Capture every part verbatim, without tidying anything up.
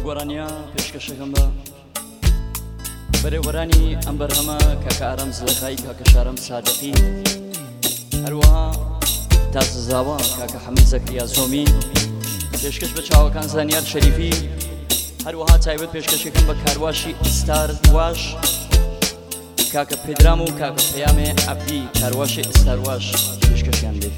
گۆرانیا پێشکەشەکەم بە بەرێوەرانی ئەم بەرهەمە کاکە ئارام زلەخایی کاکە شارەم سادقی هەروەها تازەزاوە کاکە حەمید زەکریا زۆمی پێشکەش بە چاوەکان زانیار شەریفی هەروەها تایبەت پێشکەشەکەم بە کارواشی ستار واش کاکە پێدرام و کاکە پەیامێ عەبدی کارواشی ستار واش پێشکەشیان بێت.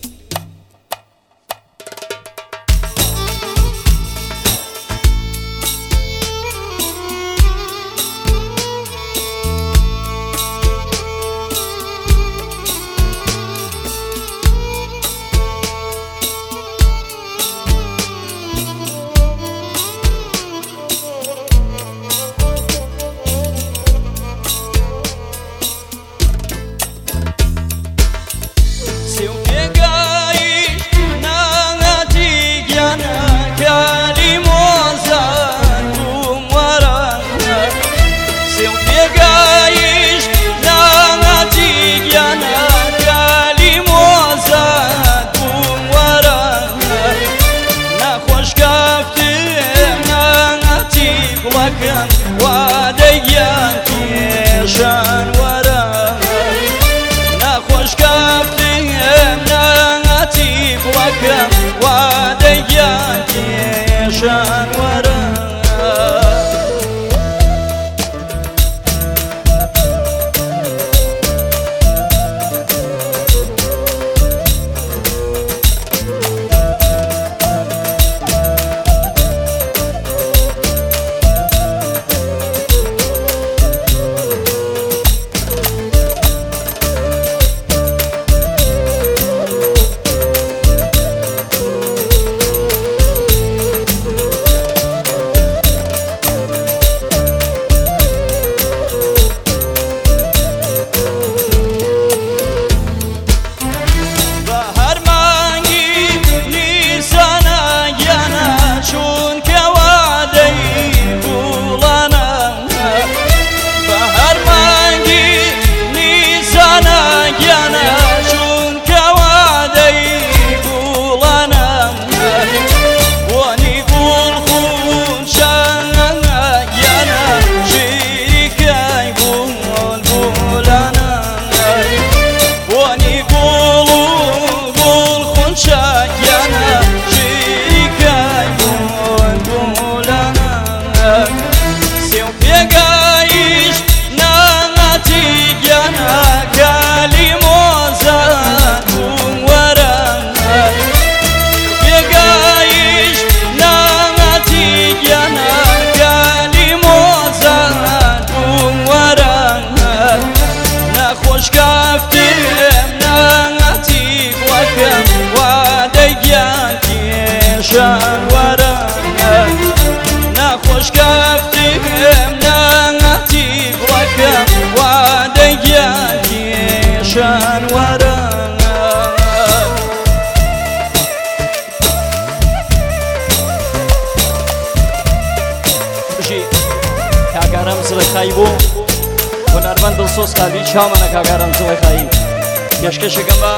کاکارم زلەخایی بۆ هونەرمەند دڵسۆز قاوی چاومەنە کاکارم زلەخایی پێشکەشەکەم بە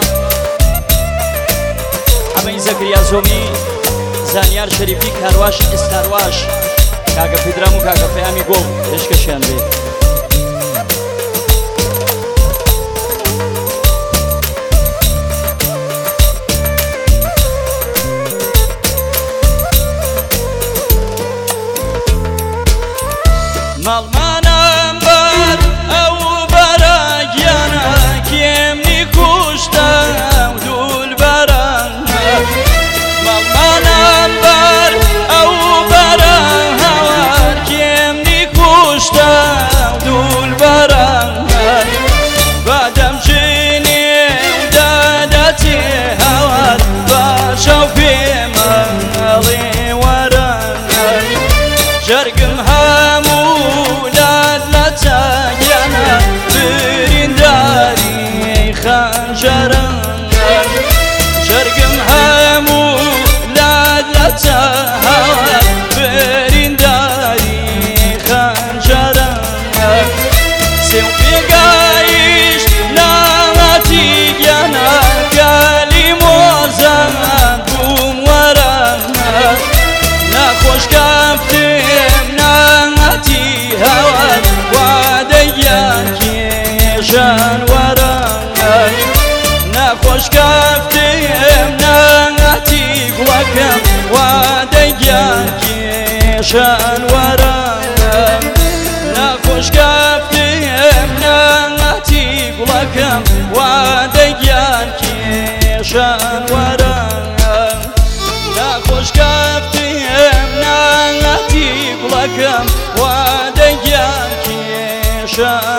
حەمید زەکریا زۆمی زانیار شەریفی کارواش ئێستارواش کاکە پێدرام و کاکە پەیامی گۆڵ پێشکەشیان بێت. ماڵمانم بەر ئەو بەرەگیانە کێمنی کوشتەم دولبەرە ماڵمانم بەر ئەو بەرە هەوار کێمنی کوشتەم دولبەرە بەدەمژینێ دەدەچێ هەوار باشە و پێمەڵێ وەرە جەرگم هەموو برینداری خنجرە جەرگم هەموو لات لەچە هەوار برینداری خنجرە سێ و پێگایش ناوەتی گیانە گالی مۆزە بووم وەرە نەخۆش کەفتێ کێشان وەرە نەخۆش کەفتم نەهاتی گوڵەکەم وا دەیگیان کێشان وەرە نەخۆش کەفتم نەهاتی گوڵەکەم وا دەیگیان کێشان